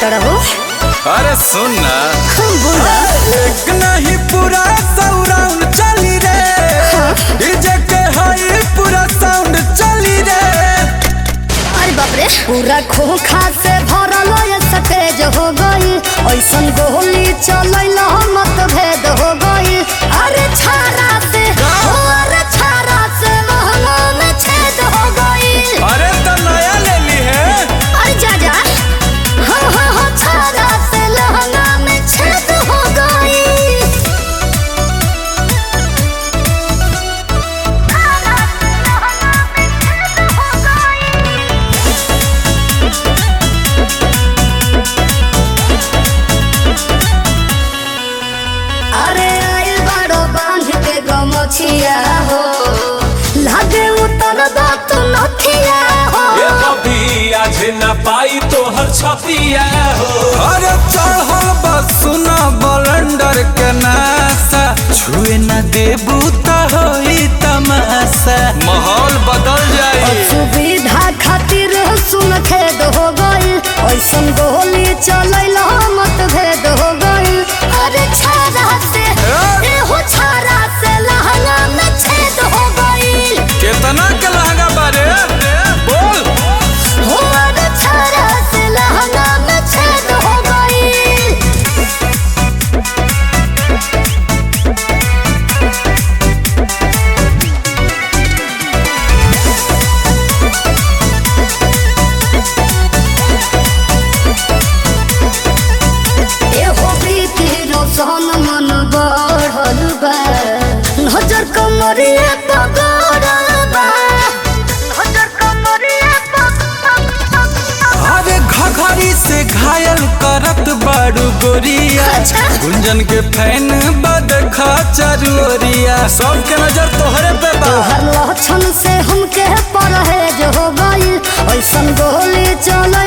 बड़ा हो। अरे सुन ना बोला एक नहीं पूरा सराउंड चली रे डीजे के हाई पूरा साउंड चली रे। अरे बाप रे पूरा खोखा से भरल ये सतेज हो गई ऐसन गोली चलैला मत भेद हो गई। अरे छारा से अरे छारा से महंगा में छेद हो गई। अरे तो नया ले ली है। अरे जा जा हाँ छारा से लहंगा में छेद हो गई। अरे आइल बड़ो बांध के गमछिया हो लागे उतर दा तू नथिया हो। ये कभी आज न पाई तो हर छतिया हो। अरे चढ़ल बस सुना बलंडर के नासा छुए न देबू त होई तमाशा माहौल बदल जाई। सुविधा खातिर सुन खेद हो गई ऐसन गोली चलैला मत भेद हो गई। अरे छारा से एहो छारा से लहंगा में छेद हो गई। कितना के लहंगा बारे बोल। हो अरे छारा से लहंगा में छेद हो गई। एहो प्रीति रोशन मन बढ़ल बा नजर कमरिया पगड़ल बा नजर कमरिया अरे घघरी से घायल करत बाड़ू गोरिया अच्छा। गुंजन के फैन बद खचरिया सबके नजर तोहरे पे बा। तोहर लक्षण से हमके परहेज हो गई ऐसन गोली चल